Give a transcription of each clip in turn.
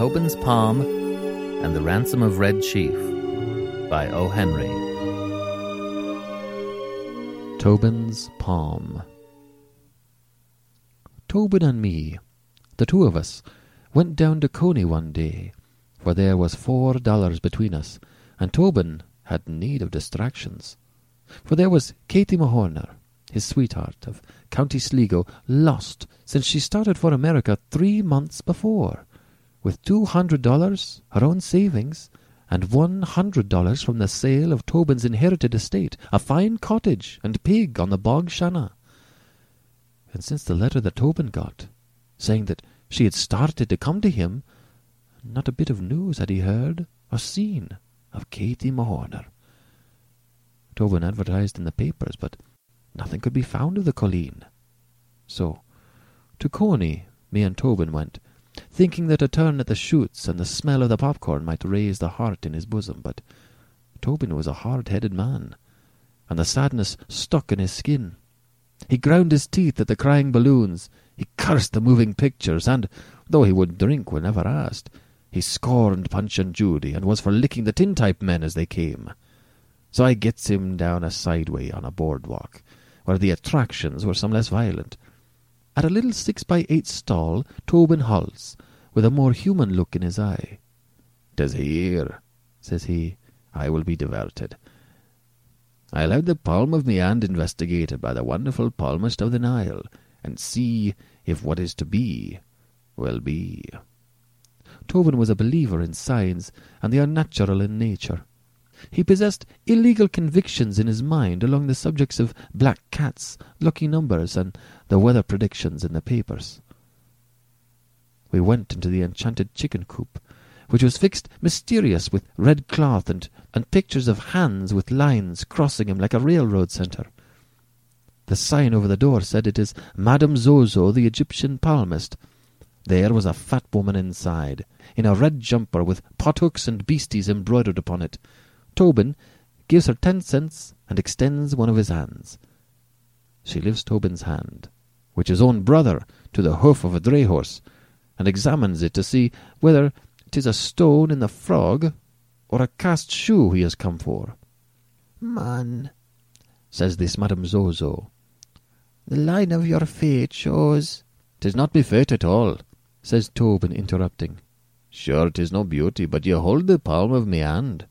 Tobin's Palm and the Ransom of Red Chief by O. Henry. Tobin's Palm. Tobin and me, the two of us, went down to Coney one day, for there was $4 between us, and Tobin had need of distractions. For there was Katie Mahorner, his sweetheart of County Sligo, lost since she started for America 3 months before, with $200, her own savings, and $100 from the sale of Tobin's inherited estate, a fine cottage and pig on the Bog Shanna. And since the letter that Tobin got, saying that she had started to come to him, not a bit of news had he heard or seen of Katie Mahorner. Tobin advertised in the papers, but nothing could be found of the colleen. So, to Coney, me and Tobin went, thinking that a turn at the shoots and the smell of the popcorn might raise the heart in his bosom, but Tobin was a hard-headed man, and the sadness stuck in his skin. He ground his teeth at the crying balloons, he cursed the moving pictures, and, though he would drink when never asked, he scorned Punch and Judy, and was for licking the tintype men as they came. So I gets him down a sideway on a boardwalk, where the attractions were some less violent. At a little 6x8 stall, Tobin halts, with a more human look in his eye. "'Tis here," says he, "I will be diverted. I'll have the palm of me hand investigated by the wonderful palmist of the Nile, and see if what is to be will be." Tobin was a believer in signs and the unnatural in nature. He possessed illegal convictions in his mind along the subjects of black cats, lucky numbers, and the weather predictions in the papers. We went into the enchanted chicken coop, which was fixed mysterious with red cloth and pictures of hands with lines crossing him like a railroad centre. The sign over the door said it is Madame Zozo, the Egyptian palmist. There was a fat woman inside, in a red jumper with pothooks and beasties embroidered upon it. Tobin gives her 10 cents and extends one of his hands. She lifts Tobin's hand, which is own brother to the hoof of a dray horse, and examines it to see whether 'tis a stone in the frog or a cast shoe he has come for. "Man," says this Madame Zozo, "the line of your fate shows—" "'Tis not me fate at all," says Tobin, interrupting. "Sure, 'tis no beauty, but you hold the palm of me hand."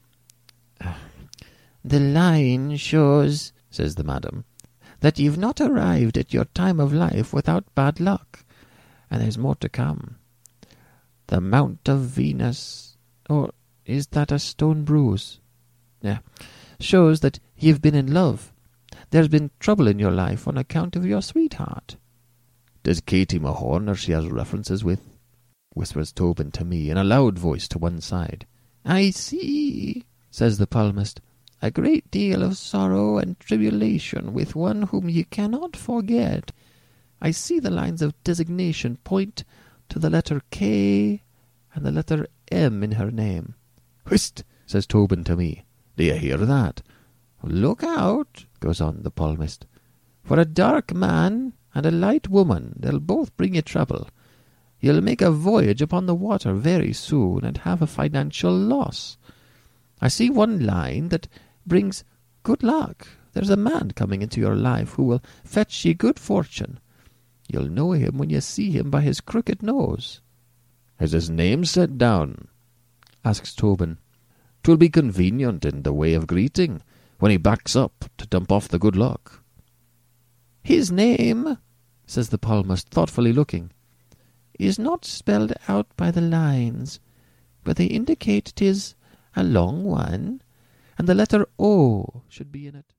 "The line shows," says the madam, "that you've not arrived at your time of life without bad luck, and there's more to come. The Mount of Venus, or is that a stone bruise? Shows that you've been in love. There's been trouble in your life on account of your sweetheart." "'Tis Katie Mahorner she has references with," whispers Tobin to me in a loud voice to one side. "I see," says the palmist, "a great deal of sorrow and tribulation with one whom ye cannot forget. I see the lines of designation point to the letter K and the letter M in her name." "Whist," says Tobin to me. "Do you hear that?" "Look out," goes on the palmist. "For a dark man and a light woman, they'll both bring you trouble. You'll make a voyage upon the water very soon and have a financial loss. I see one line that brings good luck. There's a man coming into your life who will fetch ye good fortune. You'll know him when you see him by his crooked nose." "Is his name set down?" asks Tobin. "'Twill be convenient in the way of greeting, when he backs up to dump off the good luck." "His name," says the palmist, thoughtfully looking, "is not spelled out by the lines, but they indicate 'tis a long one, and the letter O should be in it."